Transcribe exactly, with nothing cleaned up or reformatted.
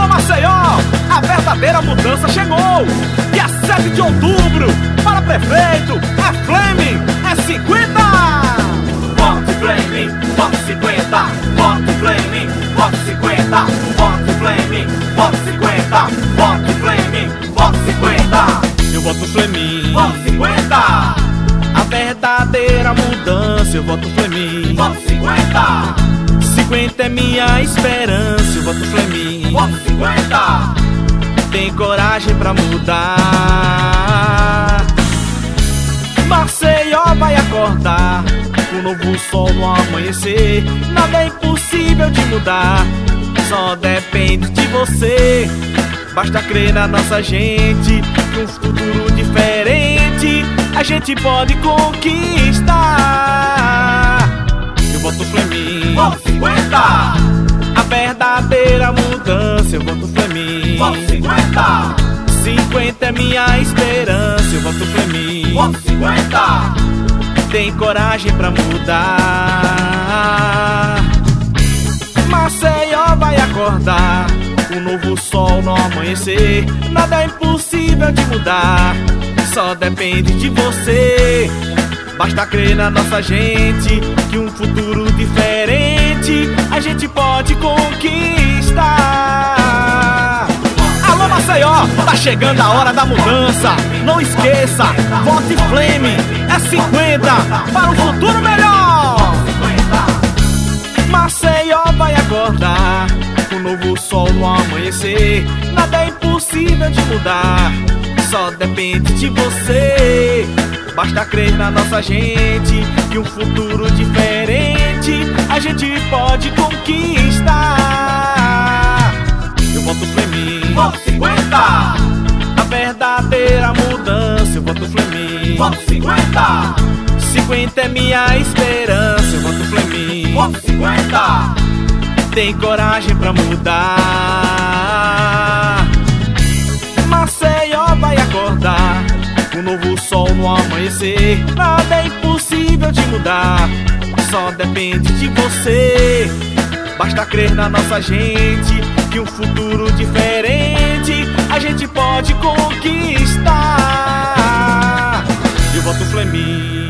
Alô Maceió, a verdadeira mudança chegou. Dia sete de outubro, para prefeito, é Fleming, é cinquenta. Vote Fleming, vote cinquenta. Vote Fleming, vote cinquenta. Vote Fleming, vote cinquenta. Vote Fleming, vote cinquenta. Eu voto Fleming, vote cinquenta. a verdadeira mudança, eu voto Fleming, vote cinquenta. cinquenta é minha esperança, eu voto Fleming, vote cinquenta. tem coragem pra mudar. Maceió vai acordar com um novo sol no amanhecer. Nada é impossível de mudar, só depende de você. Basta crer na nossa gente, que um futuro diferente a gente pode conquistar. Eu voto Fleming, vote cinquenta. a verdadeira mudança, eu voto Fleming, vote cinquenta. cinquenta é minha esperança, eu voto Fleming, vote cinquenta. tem coragem pra mudar. Maceió vai acordar com um novo sol no amanhecer. Nada é impossível de mudar, só depende de você. Basta crer na nossa gente, que um futuro diferente a gente pode conquistar. Alô Maceió, tá chegando a hora da mudança. Não esqueça, vote Fleming, é cinquenta para um futuro melhor. Maceió vai acordar com um novo sol no amanhecer. Nada é impossível de mudar, só depende de você. Basta crer na nossa gente, que um futuro diferente a gente pode conquistar. Eu voto Fleming, vote cinquenta. a verdadeira mudança, eu voto Fleming, vote cinquenta. cinquenta é minha esperança, eu voto Fleming, vote cinquenta. tem coragem pra mudar. Maceió vai acordar com um novo sol no amanhecer. Nada é impossível de mudar, só depende de você. Basta crer na nossa gente, que um futuro diferente a gente pode conquistar. Eu voto Fleming,